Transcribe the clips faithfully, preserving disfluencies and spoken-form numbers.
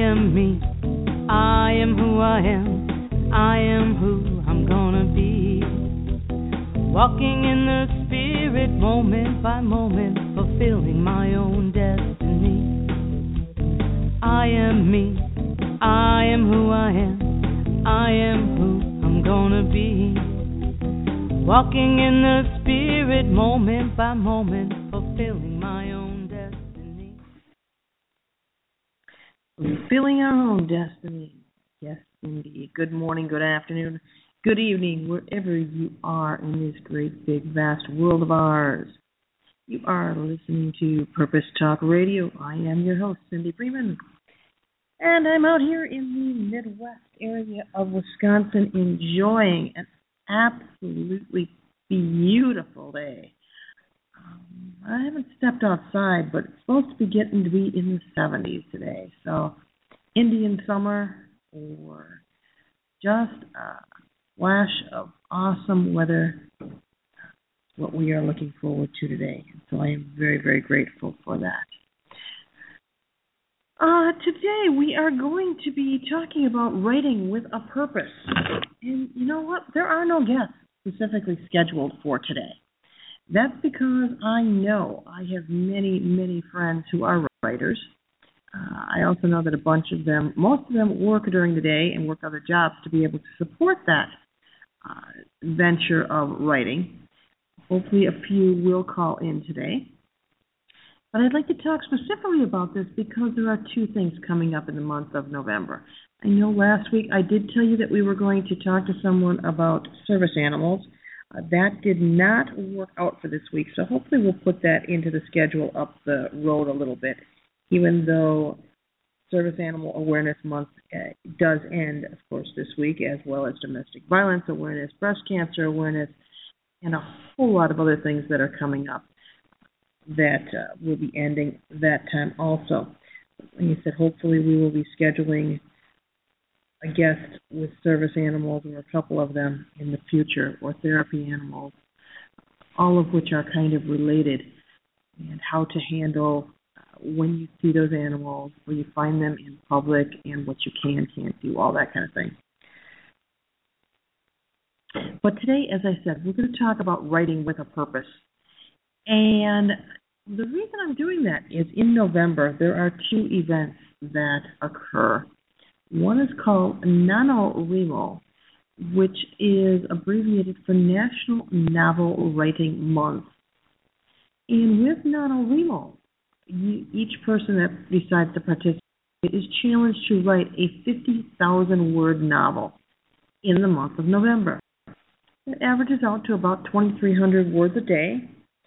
am me. I am who I am. I am who I'm gonna be. Walking in the spirit, moment by moment, fulfilling my own destiny. I am me. I am who I am. I am who I'm gonna be. Walking in the spirit, moment by moment, fulfilling my own destiny. Fulfilling our own destiny. Yes, indeed. Good morning, good afternoon, good evening, wherever you are in this great, big, vast world of ours. You are listening to Purpose Talk Radio. I am your host, Cindy Freeman. And I'm out here in the Midwest area of Wisconsin enjoying an absolutely beautiful day. Um, I haven't stepped outside, but it's supposed to be getting to be in the seventies today. So Indian summer or just a flash of awesome weather, what we are looking forward to today. So I am very, very grateful for that. Uh, today we are going to be talking about writing with a purpose. And you know what? There are no guests specifically scheduled for today. That's because I know I have many, many friends who are writers. Uh, I also know that a bunch of them, most of them work during the day and work other jobs to be able to support that uh, venture of writing. Hopefully a few will call in today. But I'd like to talk specifically about this because there are two things coming up in the month of November. I know last week I did tell you that we were going to talk to someone about service animals. Uh, that did not work out for this week, so hopefully we'll put that into the schedule up the road a little bit, even though Service Animal Awareness Month uh, does end, of course, this week, as well as domestic violence awareness, breast cancer awareness, and a whole lot of other things that are coming up that uh, will be ending that time also. Like I said, hopefully we will be scheduling a guest with service animals or a couple of them in the future, or therapy animals, all of which are kind of related, and how to handle uh, when you see those animals, when you find them in public, and what you can, can't do, all that kind of thing. But today, as I said, we're going to talk about writing with a purpose. And the reason I'm doing that is in November, there are two events that occur. One is called NaNoWriMo, which is abbreviated for National Novel Writing Month. And with NaNoWriMo, you, each person that decides to participate is challenged to write a fifty thousand word novel in the month of November. It averages out to about twenty-three hundred words a day.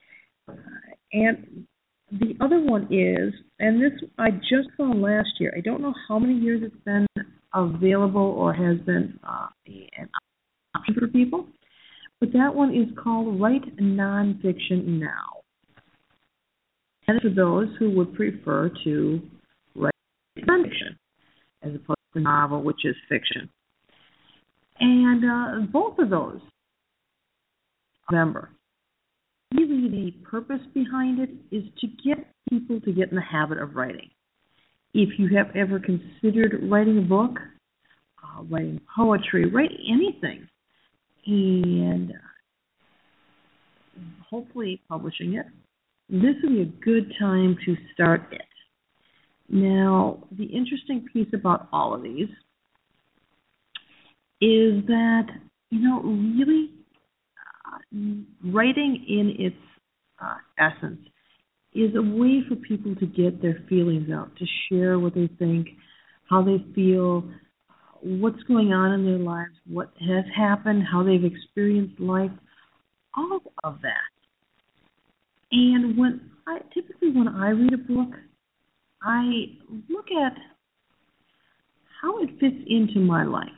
And the other one is, and this I just saw last year, I don't know how many years it's been available or has been uh, an option for people, but that one is called Write Nonfiction Now. And for those who would prefer to write nonfiction as opposed to novel, which is fiction. And uh, both of those, November. Really, the purpose behind it is to get people to get in the habit of writing. If you have ever considered writing a book, uh, writing poetry, write anything, and hopefully publishing it, this would be a good time to start it. Now, the interesting piece about all of these is that, you know, really, Uh, writing in its uh, essence is a way for people to get their feelings out, to share what they think, how they feel, what's going on in their lives, what has happened, how they've experienced life, all of that. And when I typically when I read a book, I look at how it fits into my life.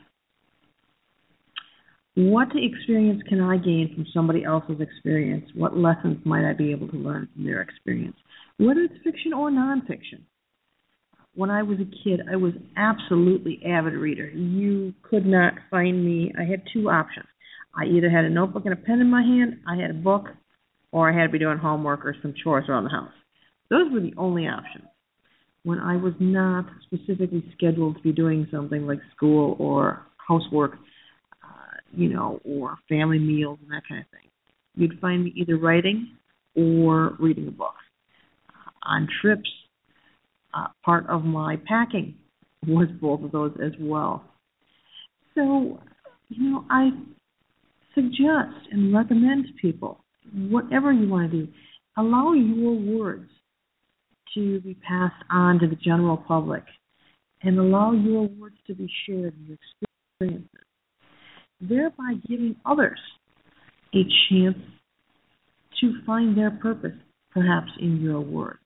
What experience can I gain from somebody else's experience? What lessons might I be able to learn from their experience? Whether it's fiction or nonfiction. When I was a kid, I was absolutely avid reader. You could not find me. I had two options. I either had a notebook and a pen in my hand, I had a book, or I had to be doing homework or some chores around the house. Those were the only options. when I was not specifically scheduled to be doing something like school or housework, uh, you know, or family meals and that kind of thing. You'd find me either writing or reading a book. Uh, on trips, uh, part of my packing was both of those as well. So, you know, I suggest and recommend to people, whatever you want to do, allow your words to be passed on to the general public and allow your words to be shared in your experiences, thereby giving others a chance to find their purpose, perhaps in your words.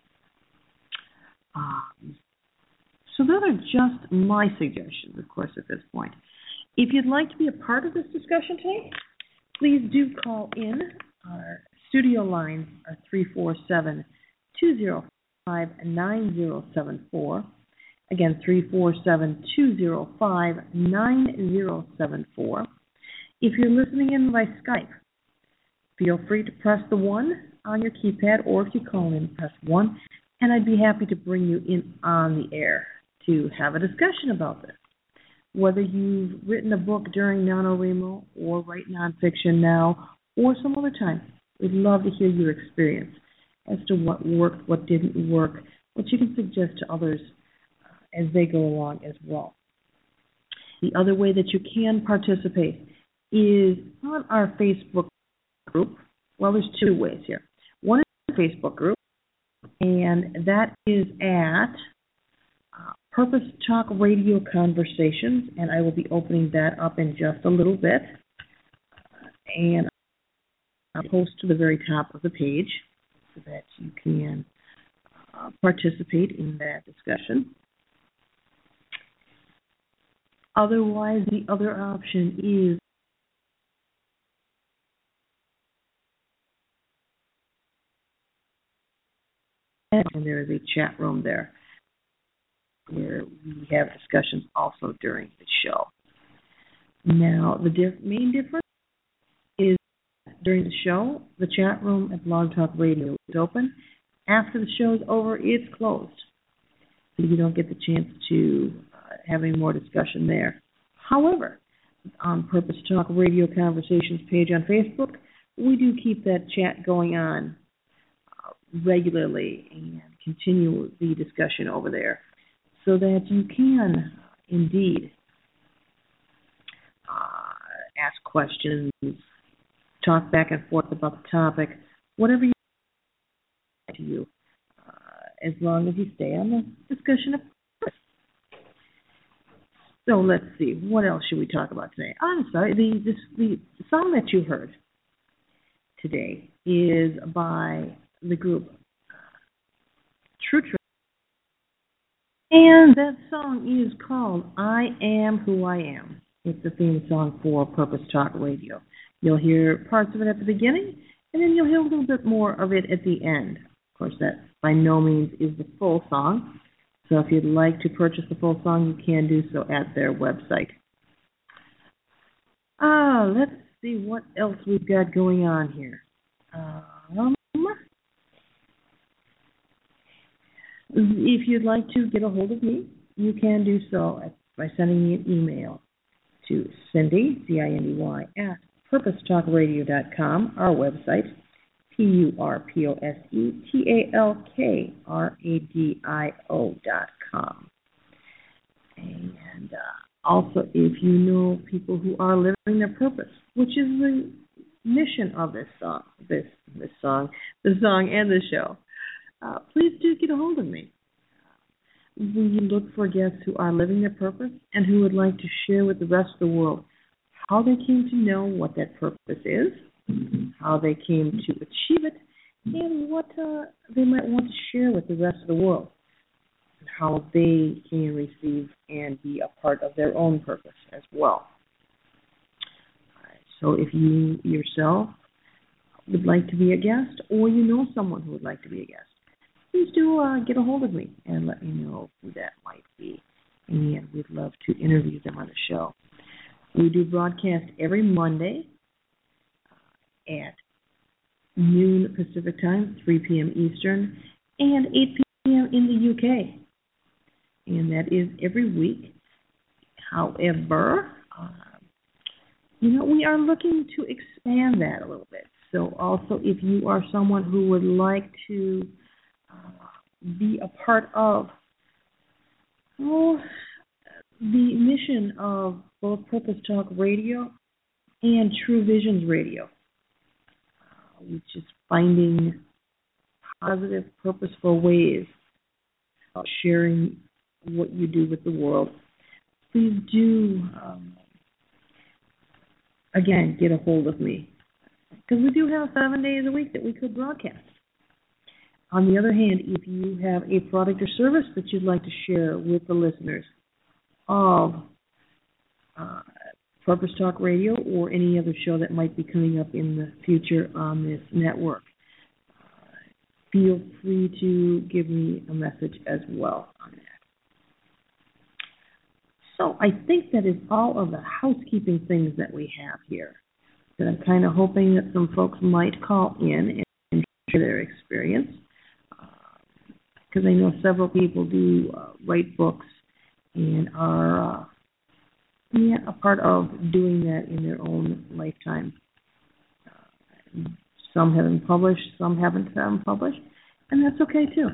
Um, so those are just my suggestions, of course, at this point. If you'd like to be a part of this discussion today, please do call in. Our studio lines are three four seven, two zero five, nine zero seven four. Again, three four seven, two zero five, nine zero seven four. If you're listening in by Skype, feel free to press the one on your keypad, or if you call in, press one, and I'd be happy to bring you in on the air to have a discussion about this. Whether you've written a book during NaNoWriMo or write nonfiction now or some other time, we'd love to hear your experience as to what worked, what didn't work, what you can suggest to others as they go along as well. The other way that you can participate is on our Facebook group. Well, there's two ways here. One is the Facebook group, and that is at uh, Purpose Talk Radio Conversations, and I will be opening that up in just a little bit. And I'll post to the very top of the page so that you can uh, participate in that discussion. Otherwise, the other option is and there is a chat room there where we have discussions also during the show. Now, the diff- main difference is during the show, the chat room at Blog Talk Radio is open. After the show is over, it's closed. So you don't get the chance to uh, have any more discussion there. However, on Purpose Talk Radio Conversations page on Facebook, we do keep that chat going on uh, regularly and continue the discussion over there so that you can indeed uh, ask questions, talk back and forth about the topic, whatever you want to you, uh, as long as you stay on the discussion of purpose. So let's see, what else should we talk about today? I'm sorry, the, this, the song that you heard today is by the group True True. And that song is called I Am Who I Am. It's the theme song for Purpose Talk Radio. You'll hear parts of it at the beginning, and then you'll hear a little bit more of it at the end. Of course, that by no means is the full song. So if you'd like to purchase the full song, you can do so at their website. Ah, let's see what else we've got going on here. Um, if you'd like to get a hold of me, you can do so by sending me an email to Cindy, C I N D Y, at purpose talk radio dot com, our website, P U R P O S E T A L K R A D I O dot com. And uh, also, if you know people who are living their purpose, which is the mission of this song, this this song, the song and the show, uh, please do get a hold of me. We look for guests who are living their purpose and who would like to share with the rest of the world how they came to know what that purpose is, how they came to achieve it, and what uh, they might want to share with the rest of the world, and how they can receive and be a part of their own purpose as well. So if you yourself would like to be a guest, or you know someone who would like to be a guest, please do uh, get a hold of me and let me know who that might be. And we'd love to interview them on the show. We do broadcast every Monday at noon Pacific time, three p.m. Eastern, and eight am in the U K, and that is every week. However, uh, you know, we are looking to expand that a little bit. So also, if you are someone who would like to uh, be a part of oh, the mission of both Purpose Talk Radio and True Visions Radio, uh, which is finding positive, purposeful ways of sharing what you do with the world, please do, um, again, get a hold of me. Because we do have seven days a week that we could broadcast. On the other hand, if you have a product or service that you'd like to share with the listeners of uh, Purpose Talk Radio or any other show that might be coming up in the future on this network, feel free to give me a message as well on that. So I think that is all of the housekeeping things that we have here. That I'm kind of hoping that some folks might call in and share their experience. Because uh, I know several people do uh, write books and are uh, yeah, a part of doing that in their own lifetime. Uh, Some have been published, some haven't been published, and that's okay too.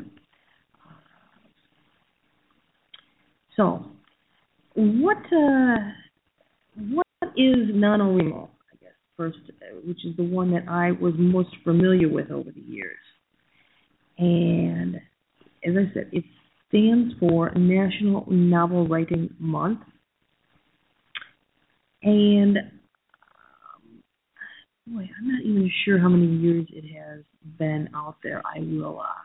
So, what uh, what is NaNoWriMo? I guess first, which is the one that I was most familiar with over the years, and as I said, it stands for National Novel Writing Month, and boy, I'm not even sure how many years it has been out there. I will uh,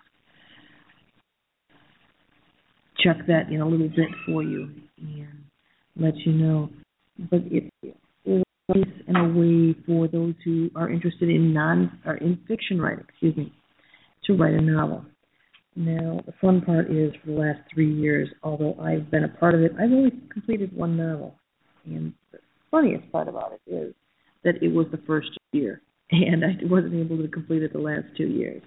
check that in a little bit for you and let you know. But it is in a way for those who are interested in non or in fiction writing, excuse me, to write a novel. Now, the fun part is for the last three years, although I've been a part of it, I've only completed one novel. And the funniest part about it is that it was the first year, and I wasn't able to complete it the last two years.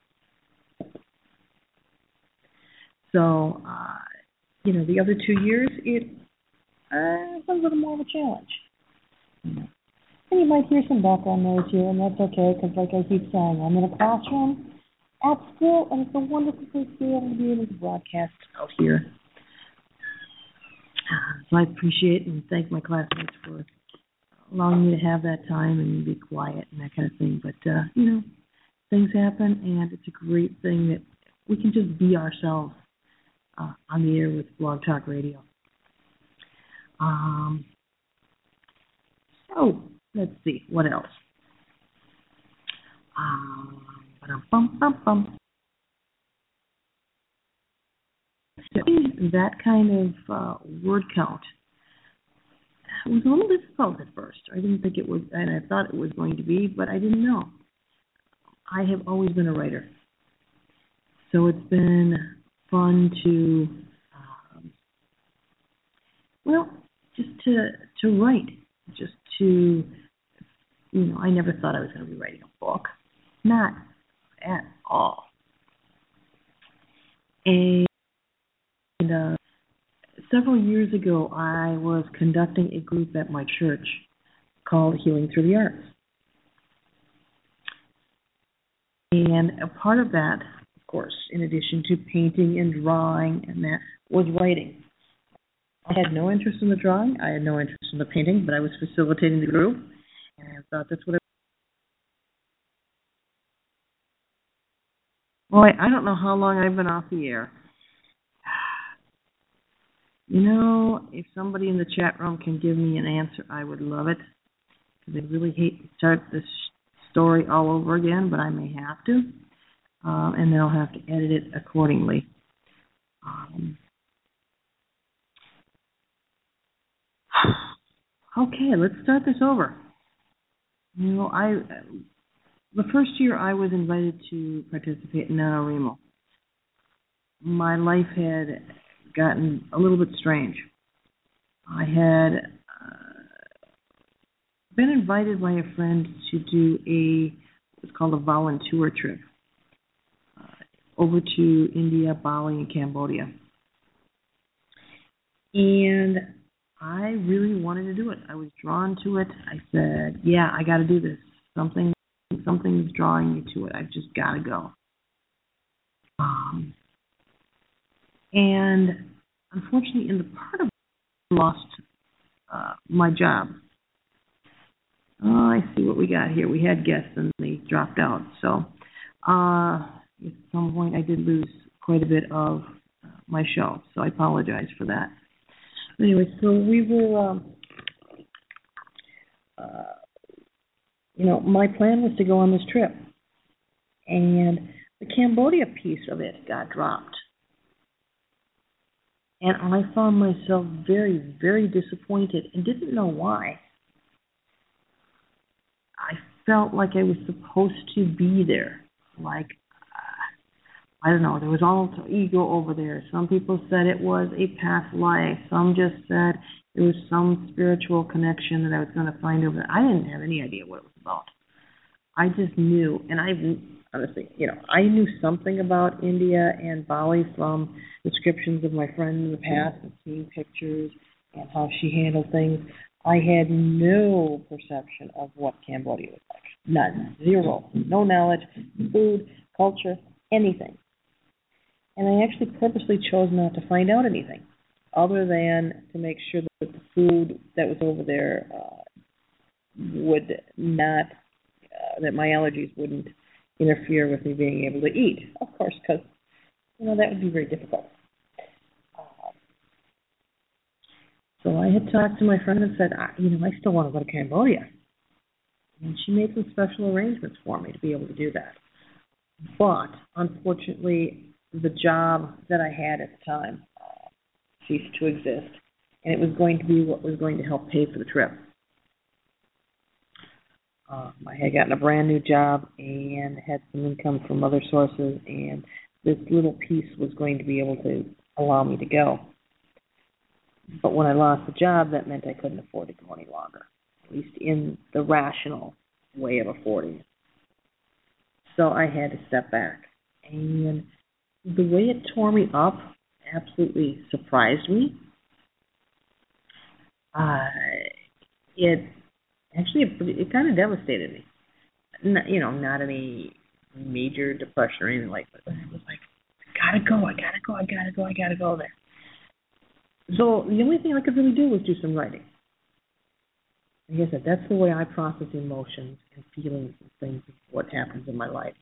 So, uh, you know, the other two years, it uh, was a little more of a challenge. And you might hear some background noise here, and that's okay, because like I keep saying, I'm in a classroom at school, and it's a wonderful place to be able to be able to broadcast out here. Uh, so I appreciate and thank my classmates for allowing me to have that time and be quiet and that kind of thing. But, uh, you know, things happen, and it's a great thing that we can just be ourselves uh, on the air with Blog Talk Radio. Um, so, let's see, what else? Um, bum, bum, bum. That kind of uh, word count it was a little difficult at first. I didn't think it was, and I thought it was going to be, but I didn't know. I have always been a writer. So it's been fun to, um, well, just to to write. Just to, you know, I never thought I was going to be writing a book. Not at all. And uh, several years ago, I was conducting a group at my church called Healing Through the Arts. And a part of that, of course, in addition to painting and drawing and that, was writing. I had no interest in the drawing. I had no interest in the painting, but I was facilitating the group. And I thought that's what I Boy, I don't know how long I've been off the air. You know, if somebody in the chat room can give me an answer, I would love it. Because I really hate to start this story all over again, but I may have to. Um, and then I'll have to edit it accordingly. Um, okay, let's start this over. You know, I the first year I was invited to participate in NaNoWriMo, my life had gotten a little bit strange. I had uh, been invited by a friend to do a what's called a volunteer trip. Uh, over to India, Bali, and Cambodia. And I really wanted to do it. I was drawn to it. I said, yeah, I got to do this. Something, something's drawing me to it. I've just got to go. Um, and unfortunately, in the part of I lost uh, my job. Oh, I see what we got here. We had guests and they dropped out. So uh, at some point I did lose quite a bit of uh, my show. So I apologize for that. Anyway, so we were, um, uh, you know, my plan was to go on this trip. And the Cambodia piece of it got dropped. And I found myself very, very disappointed and didn't know why. I felt like I was supposed to be there. Like, uh, I don't know, there was all ego over there. Some people said it was a past life. Some just said it was some spiritual connection that I was going to find over there. I didn't have any idea what it was about. I just knew, and I honestly, you know, I knew something about India and Bali from descriptions of my friend in the past and seeing pictures and how she handled things. I had no perception of what Cambodia was like. None. Zero. No knowledge, food, culture, anything. And I actually purposely chose not to find out anything other than to make sure that the food that was over there uh, would not, uh, that my allergies wouldn't interfere with me being able to eat. Of course, because, you know, that would be very difficult. So I had talked to my friend and said, I, you know, I still want to go to Cambodia. And she made some special arrangements for me to be able to do that. But, unfortunately, the job that I had at the time uh, ceased to exist. And it was going to be what was going to help pay for the trip. Um, I had gotten a brand new job and had some income from other sources. And this little piece was going to be able to allow me to go. But when I lost the job, that meant I couldn't afford to go any longer, at least in the rational way of affording it. So I had to step back. And the way it tore me up absolutely surprised me. Uh, it actually, it, it kind of devastated me. Not, you know, not any major depression or anything like that. It was like, I gotta go, I gotta go, I gotta go, I gotta go there. So the only thing I could really do was do some writing. Like I said, that's the way I process emotions and feelings and things, what happens in my life.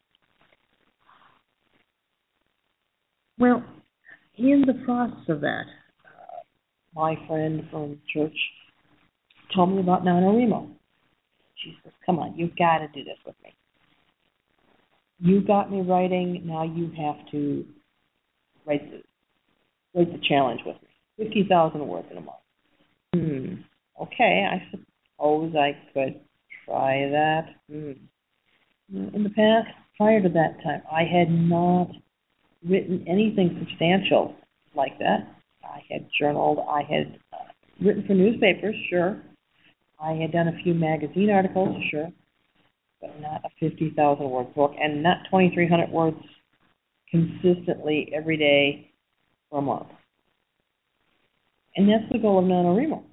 Well, in the process of that, uh, my friend from church told me about NaNoWriMo. She says, come on, you've got to do this with me. You got me writing, now you have to write the, write the challenge with me. fifty thousand words in a month. Hmm. Okay, I suppose I could try that. Hmm. In the past, prior to that time, I had not written anything substantial like that. I had journaled. I had uh, written for newspapers, sure. I had done a few magazine articles, sure. But not a fifty thousand word book and not twenty-three hundred words consistently every day for a month. And that's the goal of NaNoWriMo.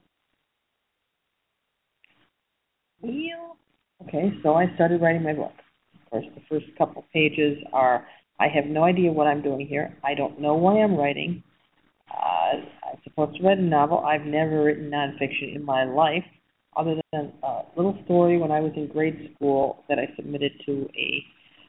Well, okay, so I started writing my book. Of course, the first couple pages are, I have no idea what I'm doing here. I don't know why I'm writing. Uh, I'm supposed to write a novel. I've never written nonfiction in my life, other than a little story when I was in grade school that I submitted to a,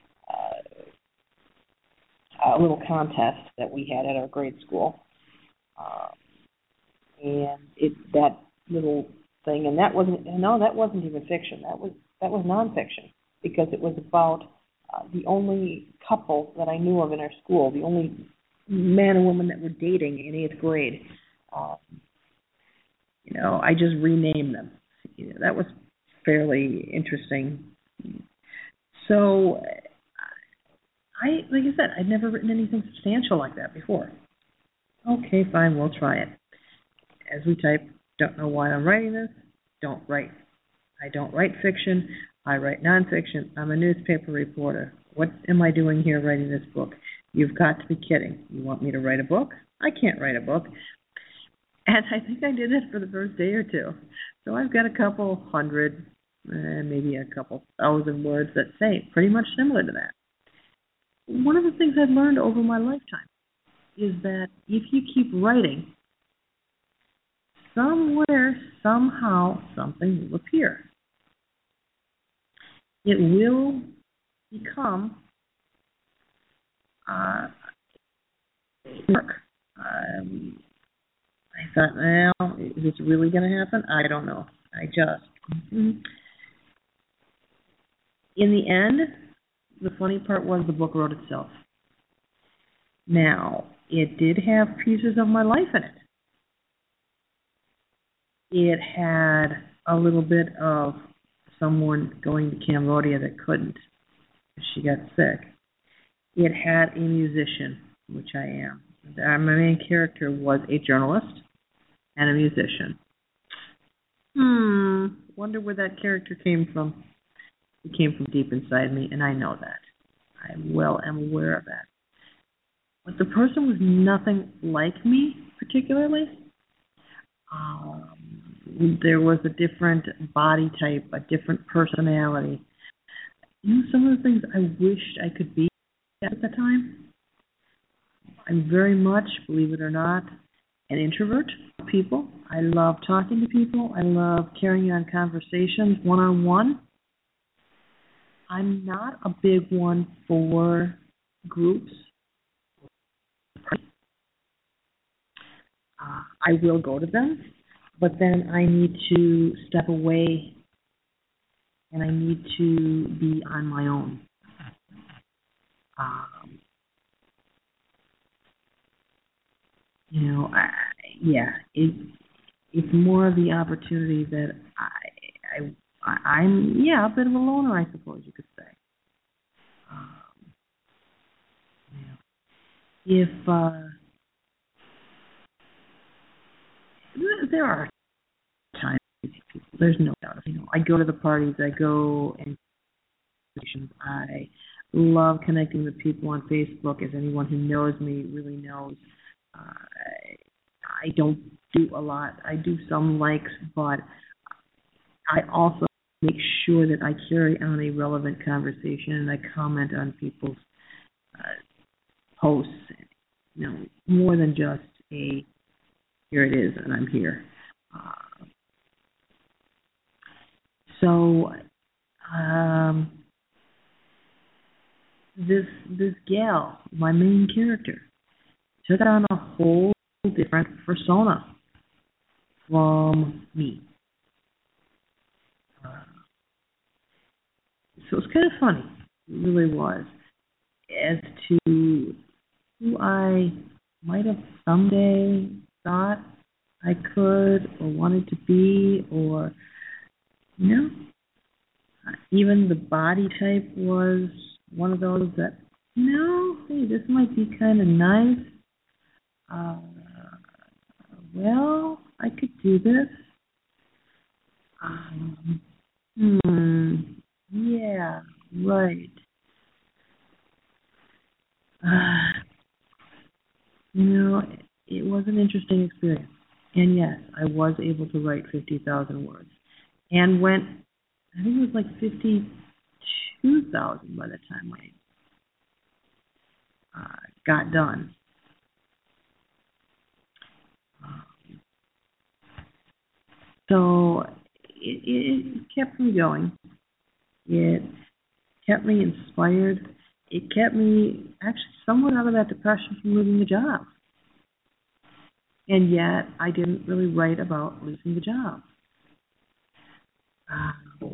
uh, a little contest that we had at our grade school. Uh, And it that little thing, and that wasn't no, that wasn't even fiction. That was that was nonfiction because it was about uh, the only couple that I knew of in our school, the only man and woman that were dating in eighth grade. Um, you know, I just renamed them. You know, that was fairly interesting. So, I like I said, I'd never written anything substantial like that before. Okay, fine, we'll try it. As we type, don't know why I'm writing this, don't write. I don't write fiction, I write nonfiction. I'm a newspaper reporter. What am I doing here writing this book? You've got to be kidding. You want me to write a book? I can't write a book. And I think I did it for the first day or two. So I've got a couple hundred, uh, maybe a couple thousand words that say pretty much similar to that. One of the things I've learned over my lifetime is that if you keep writing, somewhere, somehow, something will appear. It will become uh, work. Um, I thought, well, is this really going to happen? I don't know. I just. Mm-hmm. In the end, the funny part was the book wrote itself. Now, it did have pieces of my life in it. It had a little bit of someone going to Cambodia that couldn't. She got sick. It had a musician, which I am. My main character was a journalist and a musician. Hmm, wonder where that character came from. It came from deep inside me, and I know that. I well am aware of that. But the person was nothing like me, particularly. Um, there was a different body type, a different personality. You know, some of the things I wished I could be at the time. I'm very much, believe it or not, an introvert of people. I love talking to people. I love carrying on conversations one-on-one. I'm not a big one for groups. Uh, I will go to them, but then I need to step away and I need to be on my own. Um, you know, I, yeah, it, it's more of the opportunity that I, I, I'm, yeah, a bit of a loner, I suppose you could say. Um, you know, if uh, there are times, there's no doubt. You know, I go to the parties, I go and I love connecting with people on Facebook, as anyone who knows me really knows. Uh, I don't do a lot. I do some likes, but I also make sure that I carry on a relevant conversation and I comment on people's uh, posts. You know, more than just a here it is and I'm here. Uh, so um, this this gal, my main character, took on a whole different persona from me. Uh, so it's kind of funny, it really was, as to who I might have someday thought I could or wanted to be, or, you know, even the body type was one of those that, you know, hey, this might be kind of nice. Uh, well, I could do this. Um, hmm, yeah, right. Uh, you know, it was an interesting experience. And yes, I was able to write fifty thousand words. And went, I think it was like fifty-two thousand by the time I uh, got done. Um, so it, it kept me going. It kept me inspired. It kept me actually somewhat out of that depression from losing the job. And yet, I didn't really write about losing the job. Um,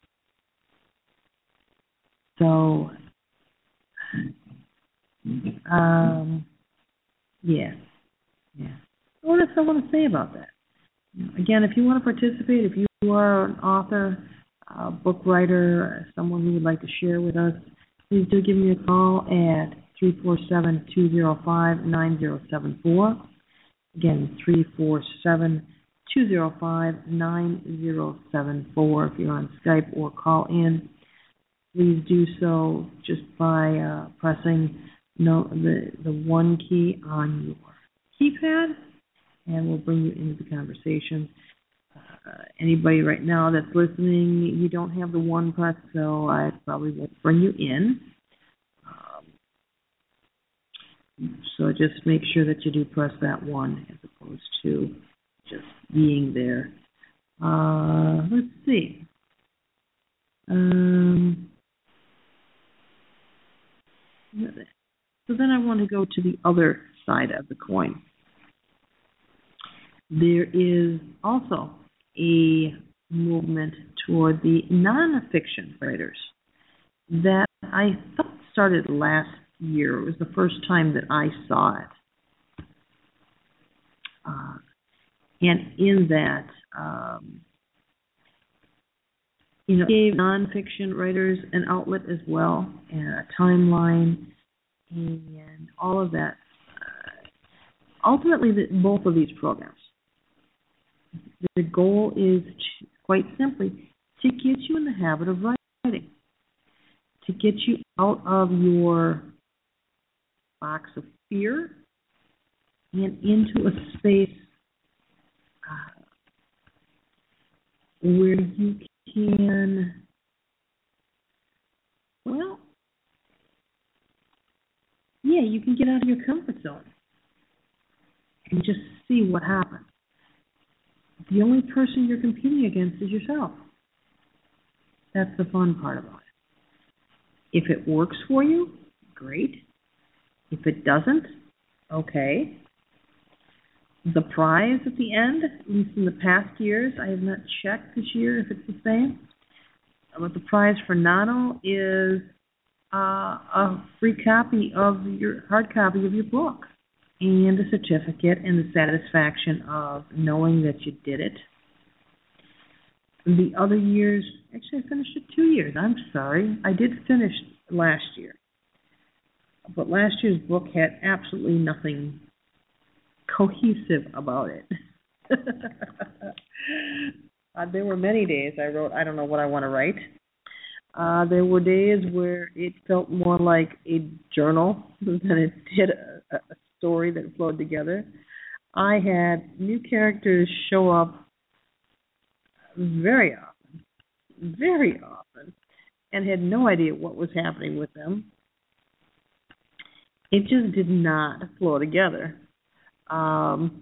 so, um, yeah, yeah. What else I want to say about that? Again, if you want to participate, if you are an author, a book writer, someone who would like to share with us, please do give me a call at three four seven, two zero five, nine zero seven four. Again, three four seven, two zero five, nine zero seven four. If you're on Skype or call in, please do so just by uh, pressing no, the, the one key on your keypad, and we'll bring you into the conversation. Uh, anybody right now that's listening, you don't have the one press, so I probably won't bring you in. Um, so just make sure that you do press that one as opposed to just being there. Uh, let's see. Um, so then I want to go to the other side of the coin. There is also a movement toward the nonfiction writers that I thought started last year. It was the first time that I saw it. Uh, and in that, um, you know, gave nonfiction writers an outlet as well, and a timeline, and all of that. Uh, ultimately, the, both of these programs, the goal is to, quite simply to get you in the habit of writing, to get you out of your box of fear and into a space uh, where you can, well, yeah, you can get out of your comfort zone and just see what happens. The only person you're competing against is yourself. That's the fun part about it. If it works for you, great. If it doesn't, okay. The prize at the end, at least in the past years, I have not checked this year if it's the same, but the prize for Nano is uh, a free copy of your, hard copy of your book, and a certificate and the satisfaction of knowing that you did it. The other years, actually I finished it two years. I'm sorry. I did finish last year. But last year's book had absolutely nothing cohesive about it. uh, there were many days I wrote, I don't know what I want to write. Uh, there were days where it felt more like a journal than it did a, a story that flowed together. I had new characters show up very often, very often, and had no idea what was happening with them. It just did not flow together. Um,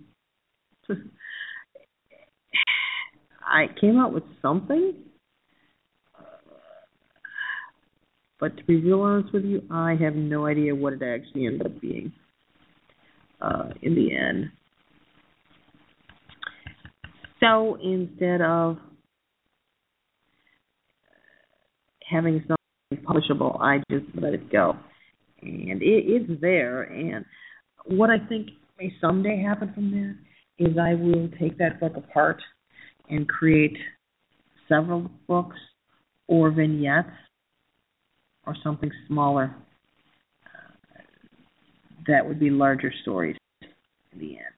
I came out with something, but to be real honest with you, I have no idea what it actually ended up being uh, in the end. So instead of having something publishable, I just let it go. And it, it's there. And what I think may someday happen from there is I will take that book apart and create several books or vignettes or something smaller uh, that would be larger stories in the end.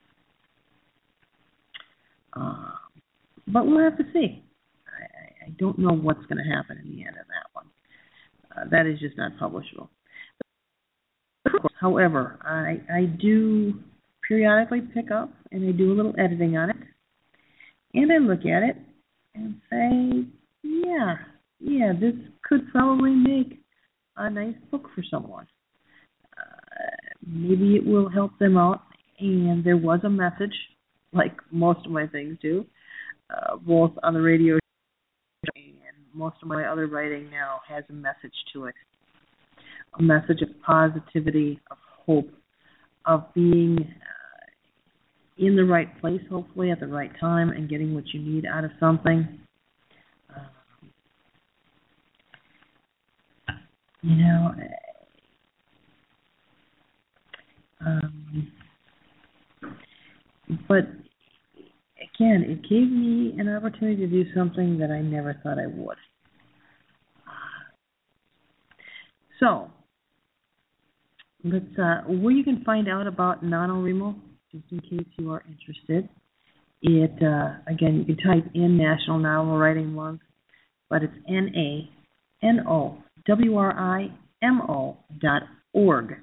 Uh, but we'll have to see. I, I don't know what's going to happen in the end of that one. Uh, that is just not publishable. However, I, I do periodically pick up and I do a little editing on it. And I look at it and say, yeah, yeah, this could probably make a nice book for someone. Uh, maybe it will help them out. And there was a message, like most of my things do, uh, both on the radio and most of my other writing now has a message to it. A message of positivity, of hope, of being uh, in the right place, hopefully, at the right time, and getting what you need out of something. Um, you know, um, but again, it gave me an opportunity to do something that I never thought I would. So, let's, uh, where you can find out about NaNoWriMo, just in case you are interested. It, uh, again, you can type in National Novel Writing Month, but it's N A N O W R I M O dot org.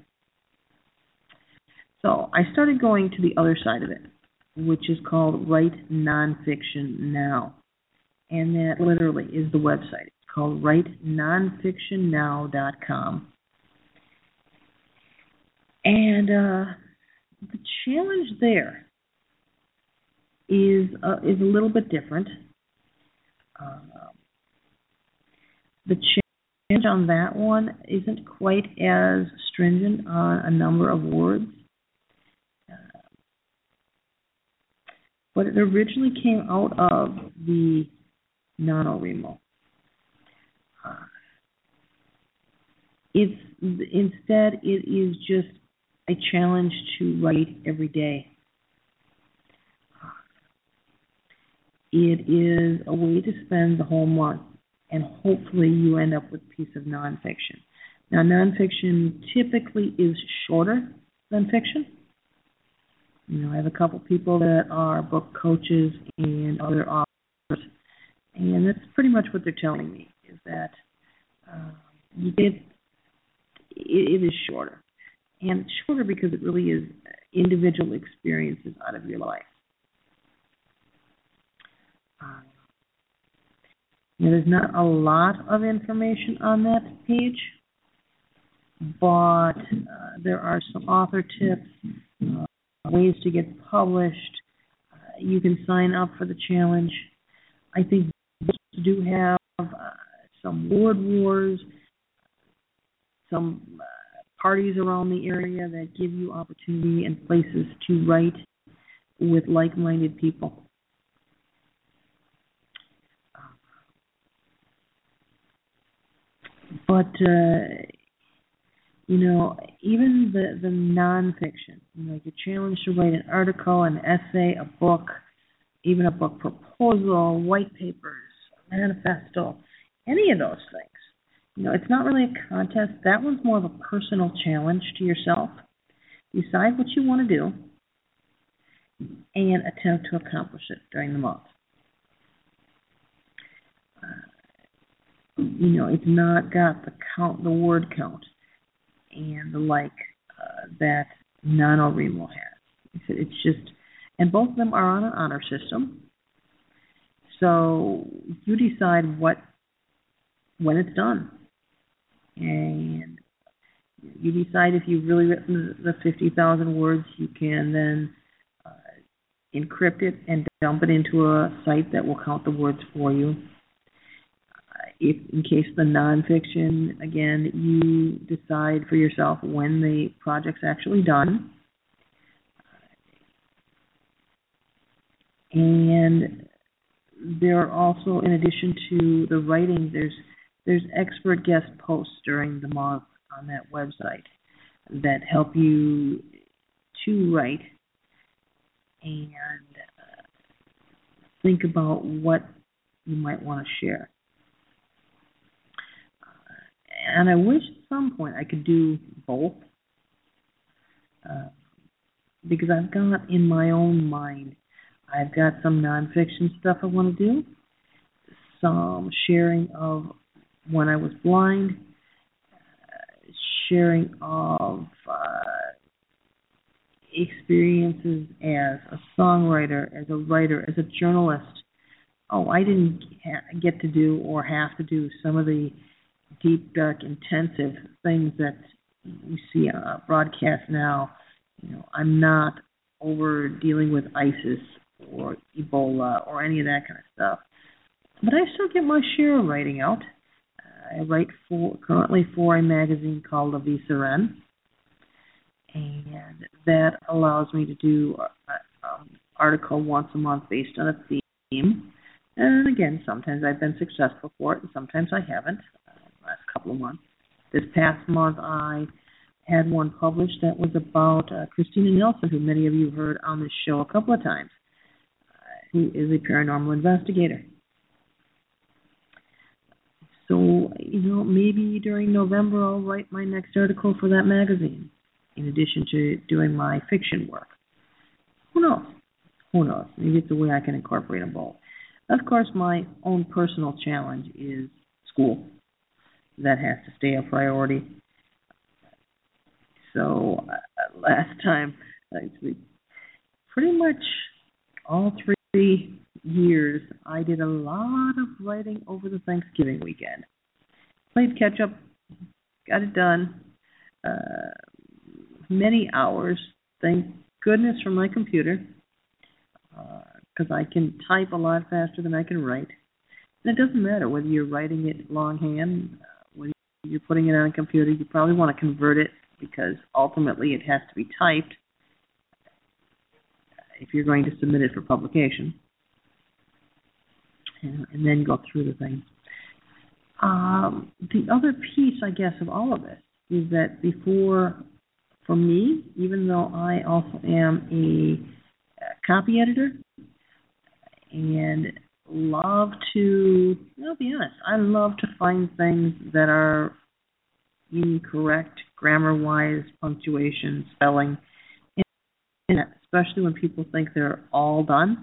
So I started going to the other side of it, which is called Write Nonfiction Now. And that literally is the website. It's called write nonfiction now dot com. And uh, the challenge there is uh, is a little bit different. Uh, the challenge on that one isn't quite as stringent on a number of words. Uh, but it originally came out of the NaNoWriMo. Uh, it's instead it is just a challenge to write every day. It is a way to spend the whole month, and hopefully you end up with a piece of nonfiction. Now, nonfiction typically is shorter than fiction. You know, I have a couple people that are book coaches and other authors, and that's pretty much what they're telling me, is that uh, you get, it, it is shorter. And it's shorter because it really is individual experiences out of your life. Uh, you know, there's not a lot of information on that page, but uh, there are some author tips, uh, ways to get published. Uh, you can sign up for the challenge. I think books do have uh, some word wars, some uh, parties around the area that give you opportunity and places to write with like-minded people. But, uh, you know, even the, the nonfiction, you know, you're challenged to write an article, an essay, a book, even a book proposal, white papers, a manifesto, any of those things. You know, it's not really a contest. That one's more of a personal challenge to yourself. Decide what you want to do and attempt to accomplish it during the month. Uh, you know, it's not got the count, the word count, and the like uh, that NaNoWriMo has. It's just, and both of them are on an honor system. So you decide what, when it's done. And you decide if you've really written the fifty thousand words, you can then uh, encrypt it and dump it into a site that will count the words for you. Uh, if, in case the nonfiction, again, you decide for yourself when the project's actually done. And there are also, in addition to the writing, there's There's expert guest posts during the month on that website that help you to write and uh, think about what you might want to share. Uh, and I wish at some point I could do both uh, because I've got in my own mind, I've got some nonfiction stuff I want to do, some sharing of when I was blind, uh, sharing of uh, experiences as a songwriter, as a writer, as a journalist. Oh, I didn't ha- get to do or have to do some of the deep, dark, intensive things that we see on uh, broadcast now. You know, I'm not over dealing with ISIS or Ebola or any of that kind of stuff. But I still get my share of writing out. I write for currently for a magazine called La Vie Sereine, and that allows me to do an article once a month based on a theme. And again, sometimes I've been successful for it, and sometimes I haven't. Uh, last couple of months. This past month, I had one published that was about uh, Christina Nelson, who many of you heard on this show a couple of times, uh, who is a paranormal investigator. So, you know, maybe during November I'll write my next article for that magazine, in addition to doing my fiction work. Who knows? Who knows? Maybe it's a way I can incorporate them both. Of course, my own personal challenge is school. That has to stay a priority. So uh, last time, actually, pretty much all three years, I did a lot of writing over the Thanksgiving weekend. Played catch up, got it done. Uh, many hours, thank goodness for my computer, because uh, I can type a lot faster than I can write. And it doesn't matter whether you're writing it longhand, uh, whether you're putting it on a computer, you probably want to convert it because ultimately it has to be typed if you're going to submit it for publication. And, and then go through the thing. Um, the other piece, I guess, of all of this is that before, for me, even though I also am a, a copy editor and love to, I'll be honest, I love to find things that are incorrect, grammar-wise, punctuation, spelling, and especially when people think they're all done.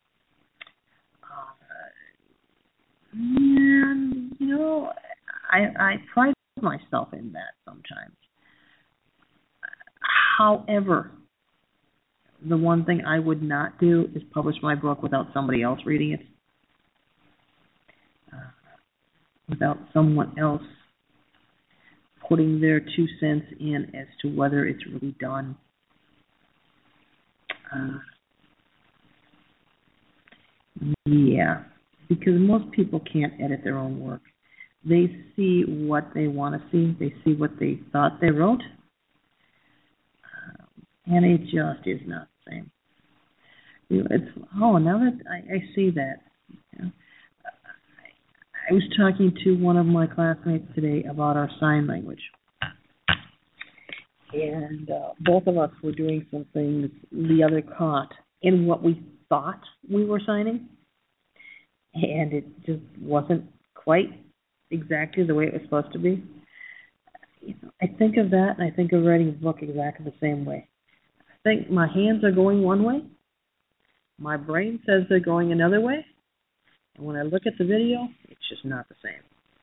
And, you know, I, I pride myself in that sometimes. However, the one thing I would not do is publish my book without somebody else reading it, uh, without someone else putting their two cents in as to whether it's really done. Uh, yeah. Because most people can't edit their own work. They see what they want to see. They see what they thought they wrote. Um, and it just is not the same. You know, it's, oh, now that I, I see that. You know, I, I was talking to one of my classmates today about our sign language. And uh, both of us were doing some things the other caught in what we thought we were signing. And it just wasn't quite exactly the way it was supposed to be. You know, I think of that, and I think of writing a book exactly the same way. I think my hands are going one way, my brain says they're going another way, and when I look at the video, it's just not the same.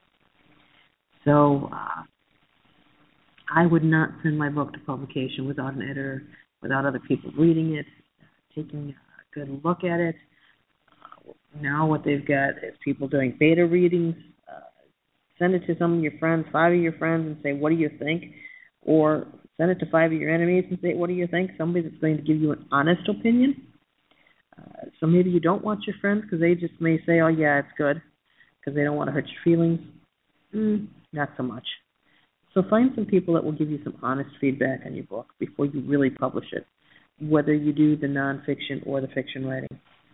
So uh, I would not send my book to publication without an editor, without other people reading it, taking a good look at it. Now what they've got is people doing beta readings. Uh, send it to some of your friends, five of your friends, and say, what do you think? Or send it to five of your enemies and say, what do you think? Somebody that's going to give you an honest opinion. Uh, so maybe you don't want your friends because they just may say, oh, yeah, it's good, because they don't want to hurt your feelings. Mm, not so much. So find some people that will give you some honest feedback on your book before you really publish it, whether you do the nonfiction or the fiction writing.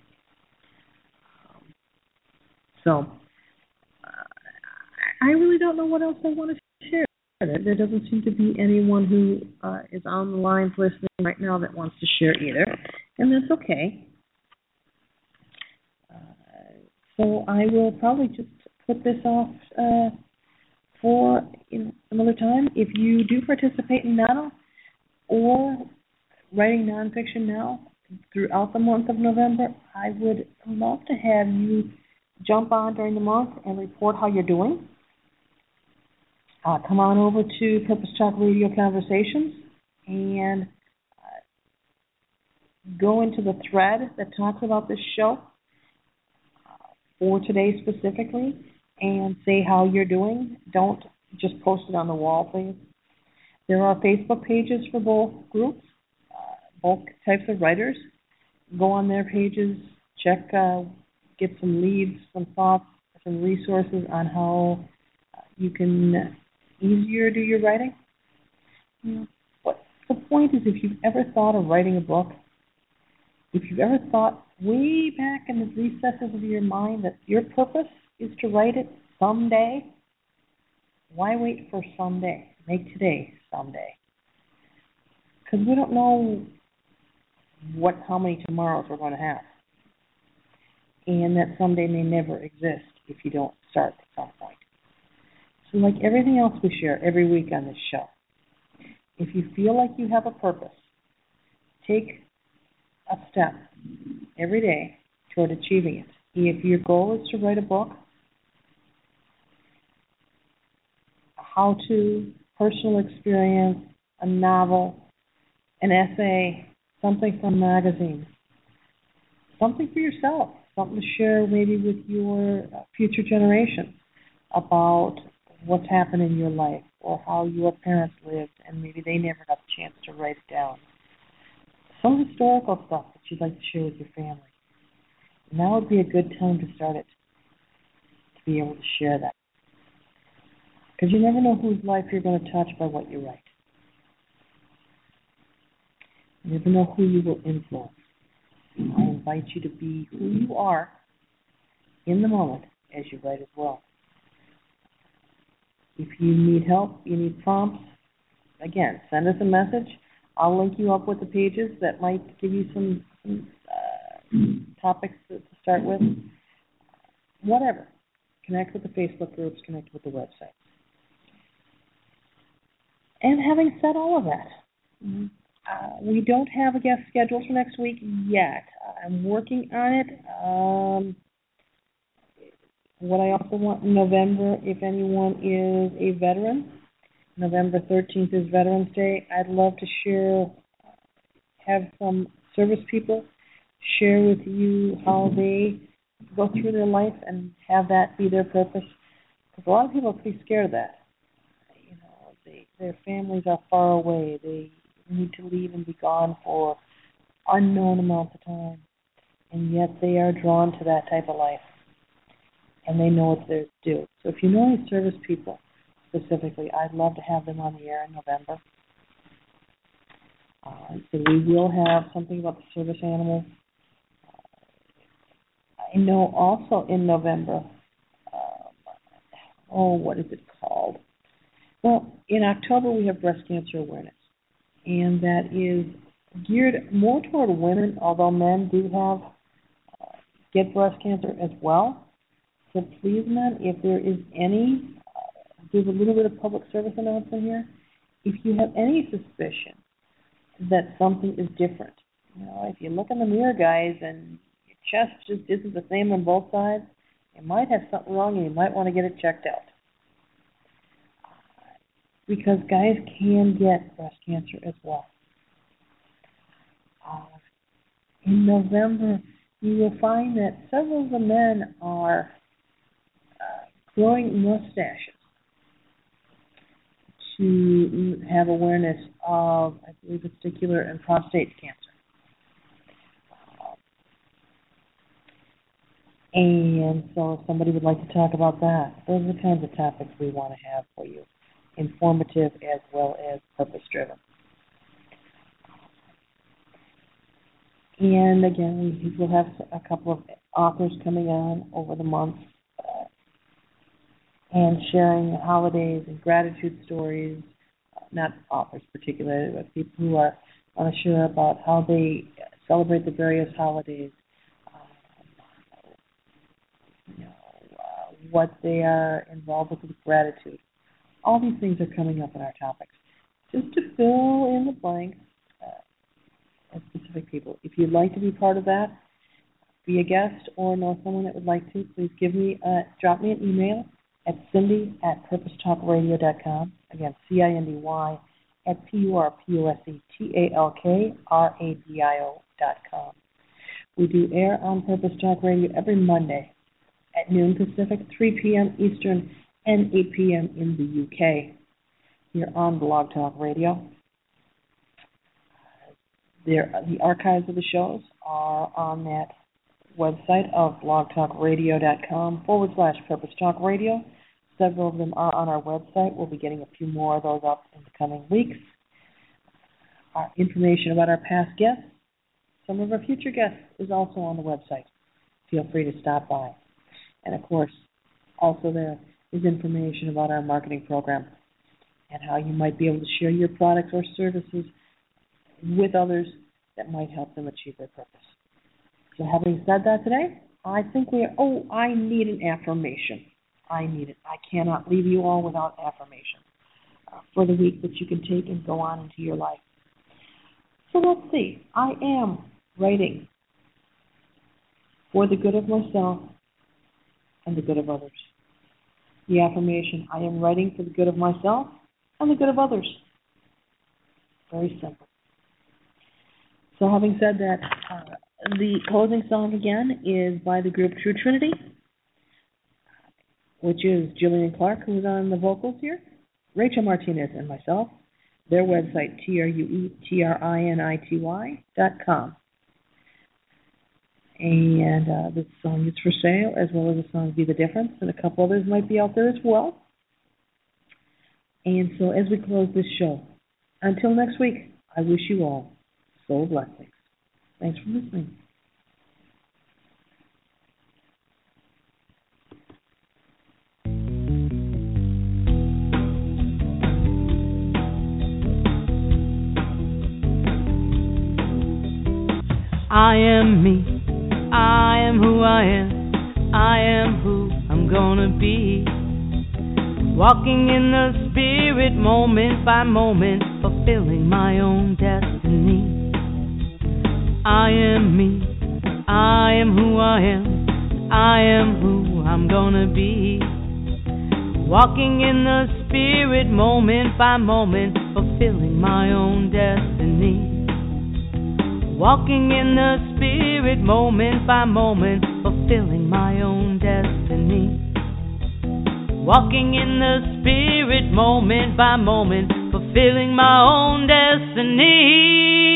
So, uh, I really don't know what else I want to share. There doesn't seem to be anyone who uh, is on the line listening right now that wants to share either, and that's okay. Uh, so I will probably just put this off uh, for you know, another time. If you do participate in now or writing nonfiction now throughout the month of November, I would love to have you jump on during the month and report how you're doing. Uh, come on over to Purpose Talk Radio Conversations and uh, go into the thread that talks about this show uh, for today specifically and say how you're doing. Don't just post it on the wall, please. There are Facebook pages for both groups, uh, both types of writers. Go on their pages, check uh, get some leads, some thoughts, some resources on how you can easier do your writing. You know, what the point is, if you've ever thought of writing a book, if you've ever thought way back in the recesses of your mind that your purpose is to write it someday, why wait for someday? Make today someday. Because we don't know what how many tomorrows we're going to have. And that someday may never exist if you don't start at some point. So like everything else we share every week on this show, if you feel like you have a purpose, take a step every day toward achieving it. If your goal is to write a book, a how-to, personal experience, a novel, an essay, something from a magazine, something for yourself, something to share maybe with your future generation about what's happened in your life or how your parents lived and maybe they never got the chance to write it down. Some historical stuff that you'd like to share with your family. Now would be a good time to start it, to be able to share that. Because you never know whose life you're going to touch by what you write. You never know who you will influence. I invite you to be who you are in the moment as you write as well. If you need help, you need prompts, again, send us a message. I'll link you up with the pages that might give you some, some uh, topics to, to start with. Whatever. Connect with the Facebook groups, connect with the website. And having said all of that, mm-hmm. Uh, we don't have a guest scheduled for next week yet. I'm working on it. Um, what I also want in November, if anyone is a veteran, November thirteenth is Veterans Day. I'd love to share, have some service people share with you how they go through their life and have that be their purpose. Because a lot of people are pretty scared of that. You know, they, their families are far away. They need to leave and be gone for unknown amounts of time, and yet they are drawn to that type of life, and they know what they're due. So if you know any service people specifically, I'd love to have them on the air in November. Uh, so we will have something about the service animals. Uh, I know also in November, um, oh, what is it called? Well, in October we have breast cancer awareness. And that is geared more toward women, although men do have uh, get breast cancer as well. So please, men, if there is any, uh, there's a little bit of public service announcement here. If you have any suspicion that something is different, you know, if you look in the mirror, guys, and your chest just isn't the same on both sides, you might have something wrong and you might want to get it checked out. Because guys can get breast cancer as well. Uh, in November, you will find that several of the men are uh, growing mustaches to have awareness of, I believe, testicular and prostate cancer. Uh, and so if somebody would like to talk about that, those are the kinds of topics we want to have for you. Informative as well as purpose-driven. And again, we will have a couple of authors coming on over the months uh, and sharing holidays and gratitude stories, uh, not authors particularly, but people who are want to share about how they celebrate the various holidays, uh, you know, uh, what they are involved with with gratitude. All these things are coming up in our topics. Just to fill in the blanks uh, as specific people. If you'd like to be part of that, be a guest or know someone that would like to, please give me, uh, drop me an email at Cindy at purpose talk radio dot com. Again, C I N D Y at P U R P O S E T A L K R A D I O dot com. We do air on Purpose Talk Radio every Monday at noon Pacific, three p.m. Eastern, and eight p.m. in the U K. Here on Blog Talk Radio. There, the archives of the shows are on that website of blogtalkradio.com forward slash Purpose Talk Radio. Several of them are on our website. We'll be getting a few more of those up in the coming weeks. Our information about our past guests, some of our future guests, is also on the website. Feel free to stop by. And of course, also there is information about our marketing program and how you might be able to share your products or services with others that might help them achieve their purpose. So having said that today, I think we are, oh, I need an affirmation. I need it. I cannot leave you all without affirmation uh, for the week that you can take and go on into your life. So let's see. I am writing for the good of myself and the good of others. The affirmation, I am writing for the good of myself and the good of others. Very simple. So having said that, uh, the closing song again is by the group True Trinity, which is Jillian Clark, who's on the vocals here, Rachel Martinez, and myself. Their website, T R U E T R I N I T Y dot com. And uh, this song is for sale, as well as the song Be the Difference, and a couple others might be out there as well. And so as we close this show, until next week, I wish you all soul blessings. Thanks for listening. I am me, I am who I am, I am who I'm gonna be. Walking in the spirit moment by moment, fulfilling my own destiny. I am me, I am who I am, I am who I'm gonna be. Walking in the spirit moment by moment, fulfilling my own destiny. Walking in the spirit moment by moment, fulfilling my own destiny. Walking in the spirit moment by moment, fulfilling my own destiny.